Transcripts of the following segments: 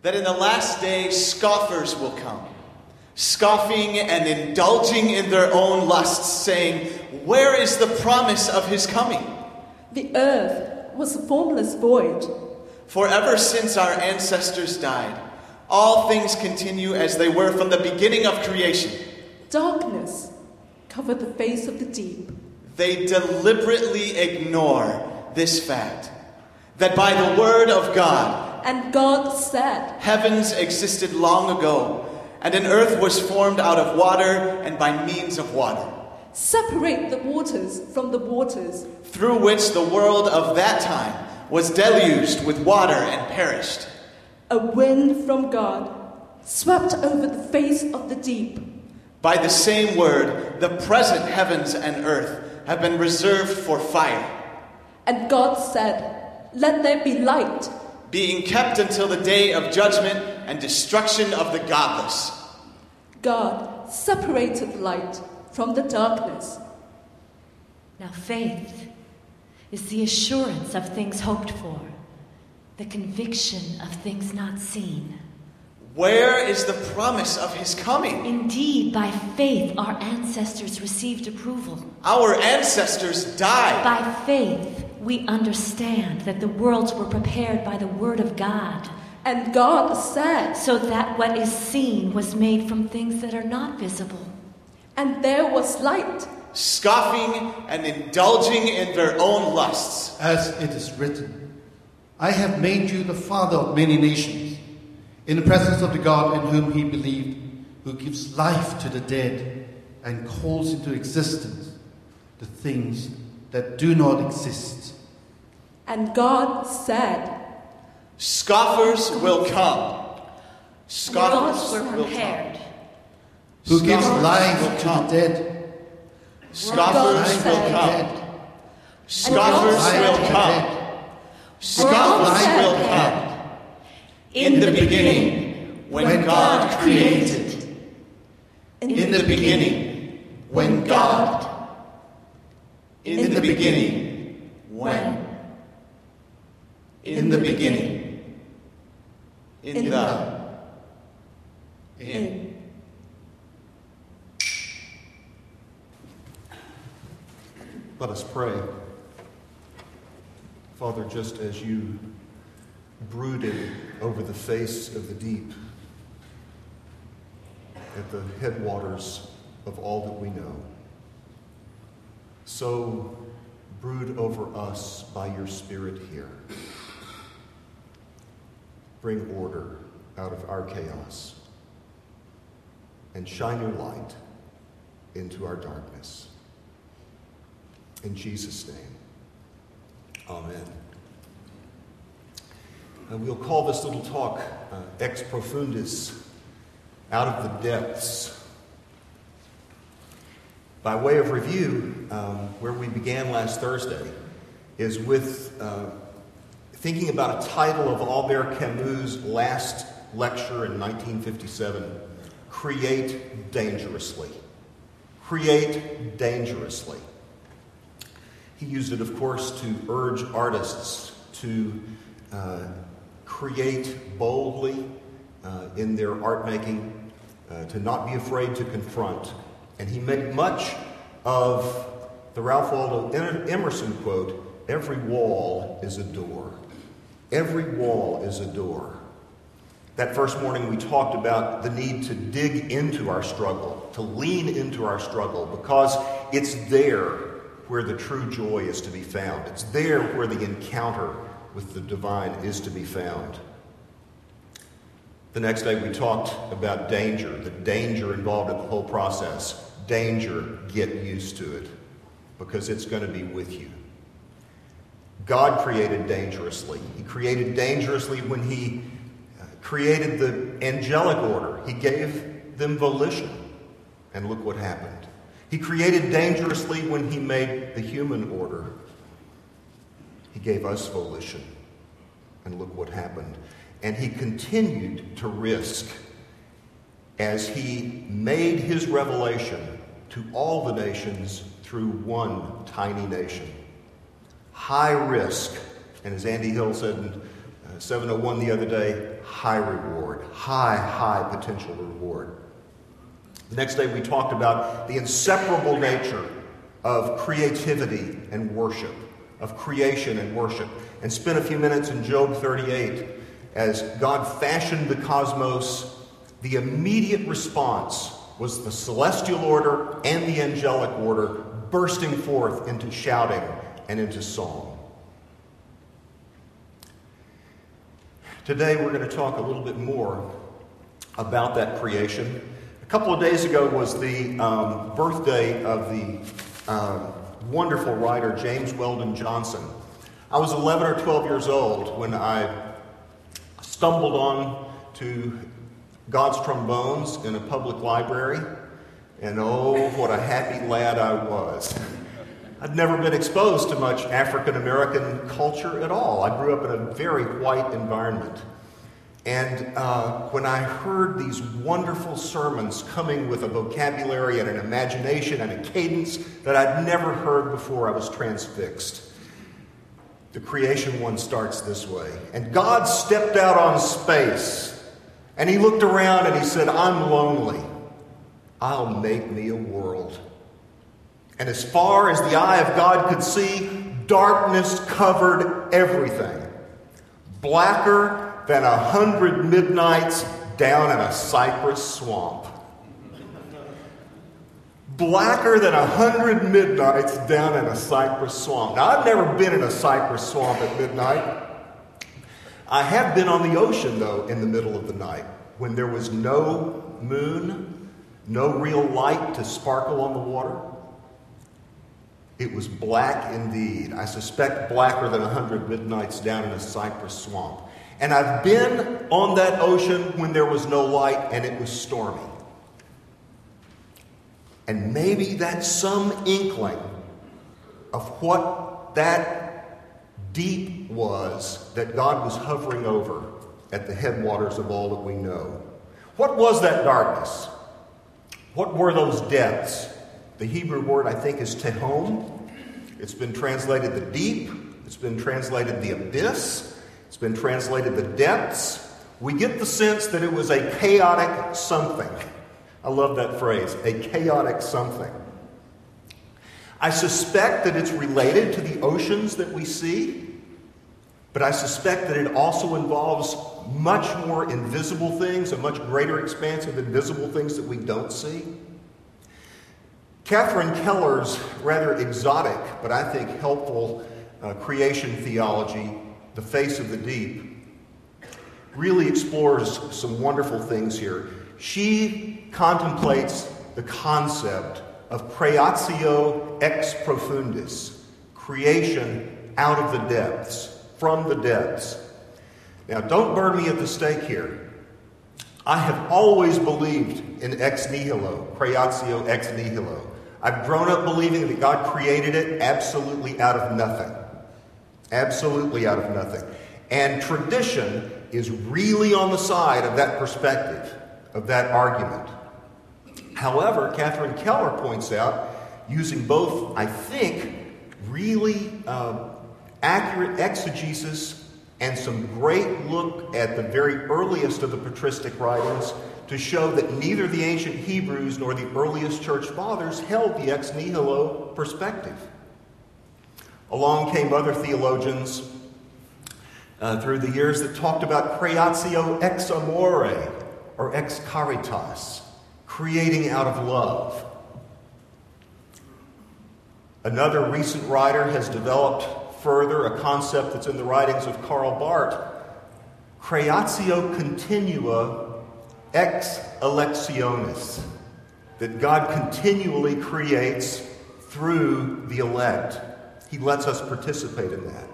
that in the last day scoffers will come, scoffing and indulging in their own lusts, saying, "Where is the promise of his coming?" The earth was a formless void. For ever since our ancestors died, all things continue as they were from the beginning of creation. Darkness covered the face of the deep. They deliberately ignore this fact, that by the word of God, And God said, heavens existed long ago, and an earth was formed out of water and by means of water, "Separate the waters from the waters." through which the world of that time was deluged with water and perished. A wind from God swept over the face of the deep. By the same word, the present heavens and earth have been reserved for fire, And God said, "Let there be light." being kept until the day of judgment and destruction of the godless. God separated light from the darkness. Now faith is the assurance of things hoped for, the conviction of things not seen. Where is the promise of his coming? Indeed, by faith our ancestors received approval. Our ancestors died. By faith we understand that the worlds were prepared by the word of God, And God said, so that what is seen was made from things that are not visible. and there was light. Scoffing and indulging in their own lusts. As it is written, I have made you the father of many nations, in the presence of the God in whom he believed, who gives life to the dead and calls into existence the things that do not exist. And God said, Scoffers will come. Scoffers Worlds were will come. prepared. Who gives Scoffers life will to come. the dead. Scoffers Life will to the come. dead. Scoffers Life will to the come. dead. Scoffers Life will to the come. In the beginning, when God created. In the beginning, when God. In the beginning, when. In the beginning. In the. In. Let us pray. Father, just as you brooded over the face of the deep, at the headwaters of all that we know, so brood over us by your Spirit here. Bring order out of our chaos and shine your light into our darkness. In Jesus' name, amen. And we'll call this little talk Ex Profundis, out of the depths. By way of review, where we began last Thursday is with thinking about a title of Albert Camus' last lecture in 1957, Create Dangerously. Create Dangerously. He used it, of course, to urge artists to create boldly in their art making, to not be afraid to confront. And he made much of the Ralph Waldo Emerson quote, "Every wall is a door." Every wall is a door. That first morning we talked about the need to dig into our struggle, to lean into our struggle, because it's there where the true joy is to be found. It's there where the encounter with the divine is to be found. The next day we talked about danger, the danger involved in the whole process. Danger, get used to it, because it's going to be with you. God created dangerously. He created dangerously when he created the angelic order. He gave them volition, and look what happened. He created dangerously when he made the human order. He gave us volition, and look what happened. And he continued to risk as he made his revelation to all the nations through one tiny nation. High risk, and as Andy Hill said in 701 the other day, high reward, high potential reward. The next day we talked about the inseparable nature of creativity and worship, of creation and worship, and spent a few minutes in Job 38 as God fashioned the cosmos. The immediate response was the celestial order and the angelic order bursting forth into shouting and into song. Today we're going to talk a little bit more about that creation. A couple of days ago was the birthday of the wonderful writer James Weldon Johnson. I was 11 or 12 years old when I stumbled on to God's Trombones in a public library, and oh, what a happy lad I was. I'd never been exposed to much African American culture at all. I grew up in a very white environment. And when I heard these wonderful sermons coming with a vocabulary and an imagination and a cadence that I'd never heard before, I was transfixed. The creation one starts this way. And God stepped out on space, and he looked around and he said, I'm lonely. I'll make me a world. And as far as the eye of God could see, darkness covered everything. Blacker than 100 midnights down in a cypress swamp. Blacker than 100 midnights down in a cypress swamp. Now, I've never been in a cypress swamp at midnight. I have been on the ocean, though, in the middle of the night, when there was no moon, no real light to sparkle on the water. It was black indeed. I suspect blacker than 100 midnights down in a cypress swamp. And I've been on that ocean when there was no light and it was stormy. And maybe that's some inkling of what that deep was that God was hovering over at the headwaters of all that we know. What was that darkness? What were those depths? The Hebrew word, I think, is tehom. It's been translated the deep. It's been translated the abyss. It's been translated the depths. We get the sense that it was a chaotic something. I love that phrase, a chaotic something. I suspect that it's related to the oceans that we see, but I suspect that it also involves much more invisible things, a much greater expanse of invisible things that we don't see. Catherine Keller's rather exotic, but I think helpful creation theology, The Face of the Deep, really explores some wonderful things here. She contemplates the concept of creatio ex profundis, creation out of the depths, from the depths. Now, don't burn me at the stake here. I have always believed in ex nihilo, creatio ex nihilo. I've grown up believing that God created it absolutely out of nothing. Absolutely out of nothing. And tradition is really on the side of that perspective, of that argument. However, Catherine Keller points out, using both, I think, really accurate exegesis and some great look at the very earliest of the patristic writings, to show that neither the ancient Hebrews nor the earliest church fathers held the ex nihilo perspective. Along came other theologians through the years that talked about creatio ex amore, or ex caritas, creating out of love. Another recent writer has developed further a concept that's in the writings of Karl Barth, creatio continua ex electionis, that God continually creates through the elect. He lets us participate in that.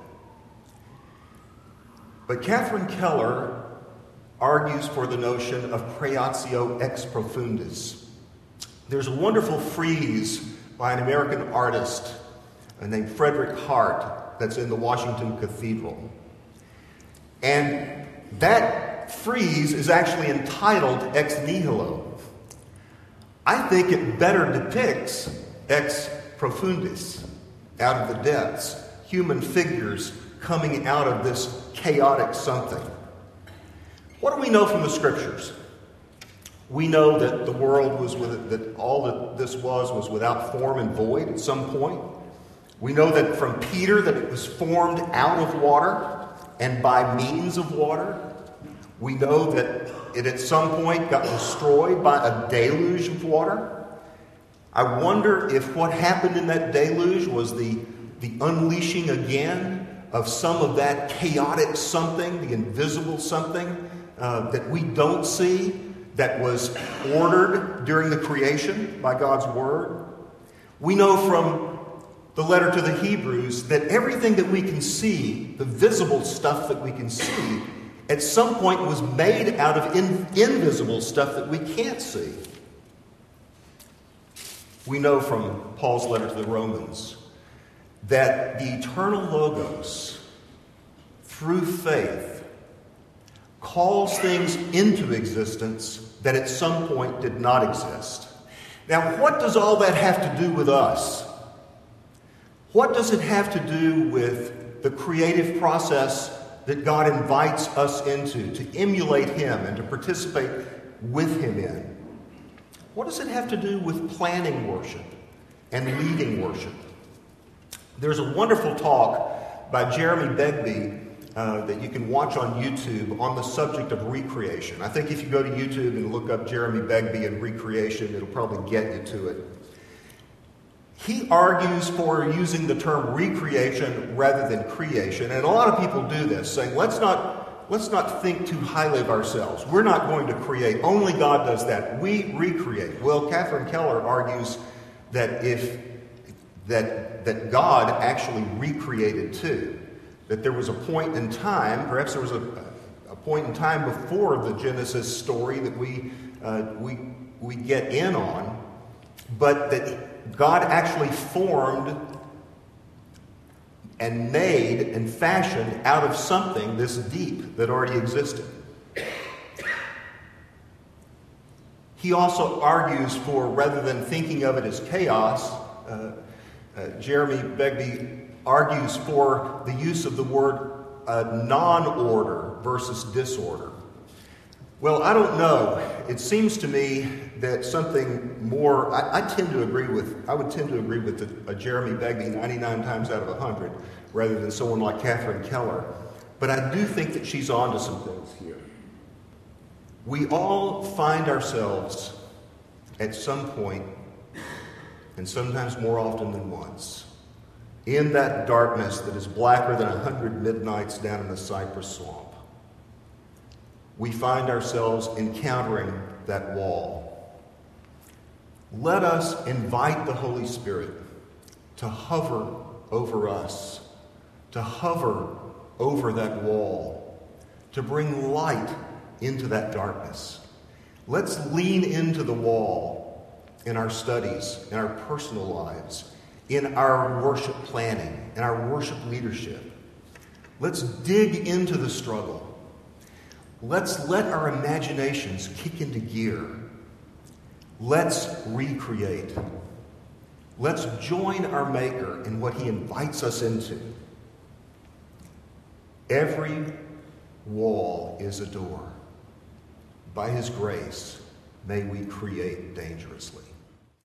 But Catherine Keller argues for the notion of creatio ex profundis. There's a wonderful frieze by an American artist named Frederick Hart that's in the Washington Cathedral. And that frieze is actually entitled Ex Nihilo. I think it better depicts ex profundis, out of the depths, human figures coming out of this chaotic something. What do we know from the Scriptures? We know that the world that all that this was without form and void at some point. We know that from Peter that it was formed out of water and by means of water. We know that it at some point got destroyed by a deluge of water. I wonder if what happened in that deluge was the unleashing again of some of that chaotic something, the invisible something that we don't see, that was ordered during the creation by God's Word. We know from the letter to the Hebrews that everything that we can see, the visible stuff that we can see, at some point was made out of invisible stuff that we can't see. We know from Paul's letter to the Romans that the eternal Logos, through faith, calls things into existence that at some point did not exist. Now, what does all that have to do with us? What does it have to do with the creative process that God invites us into, to emulate Him and to participate with Him in? What does it have to do with planning worship and leading worship? There's a wonderful talk by Jeremy Begbie that you can watch on YouTube on the subject of recreation. I think if you go to YouTube and look up Jeremy Begbie and recreation, it'll probably get you to it. He argues for using the term recreation rather than creation, and a lot of people do this, saying, let's not think too highly of ourselves. We're not going to create. Only God does that. We recreate. Well, Catherine Keller argues that that God actually recreated too. That there was a point in time, perhaps there was a point in time before the Genesis story that we get in on, but that God actually formed and made and fashioned out of something this deep that already existed. He also argues for, rather than thinking of it as chaos, Jeremy Begbie argues for the use of the word non-order versus disorder. Well, I don't know. It seems to me that something more, I would tend to agree with a Jeremy Begbie 99 times out of 100 rather than someone like Catherine Keller. But I do think that she's on to some things here. We all find ourselves at some point, and sometimes more often than once, in that darkness that is blacker than 100 midnights down in the cypress swamp. We find ourselves encountering that wall. Let us invite the Holy Spirit to hover over us, to hover over that wall, to bring light into that darkness. Let's lean into the wall in our studies, in our personal lives, in our worship planning, in our worship leadership. Let's dig into the struggle. Let's let our imaginations kick into gear. Let's recreate. Let's join our Maker in what He invites us into. Every wall is a door. By His grace, may we create dangerously.